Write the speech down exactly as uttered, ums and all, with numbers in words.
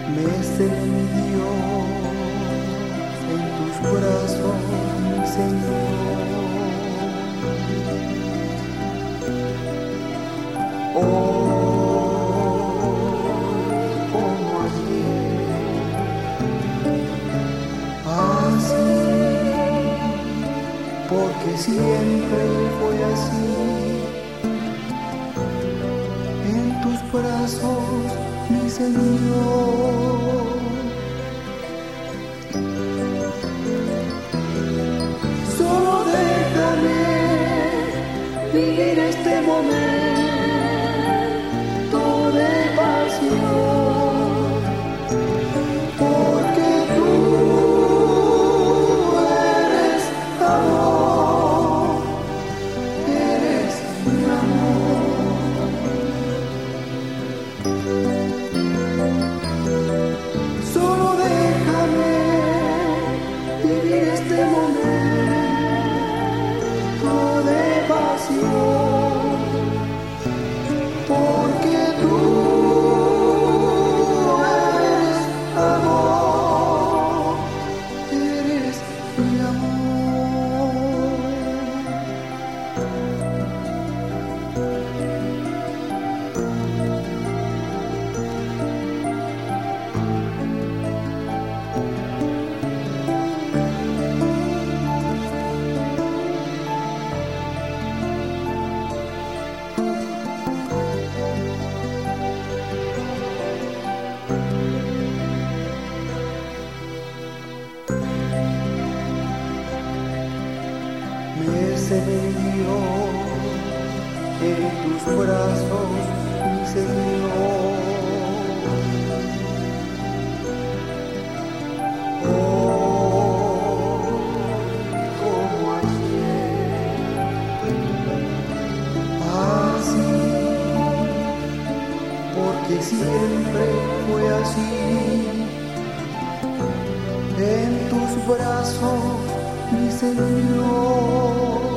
Me extendió en tus brazos, mi Señor. Hoy como ayer, así, porque siempre fue así. En tus brazos, mi Señor. Solo déjame vivir este momento de pasión, porque tú eres amor, eres mi amor. Solo déjame vivir este momento de pasión, porque tú eres amor, eres mi amor. Me extendió en tus brazos, mi Señor. Hoy como ayer, así, porque siempre fue así. En tus brazos, mi Señor.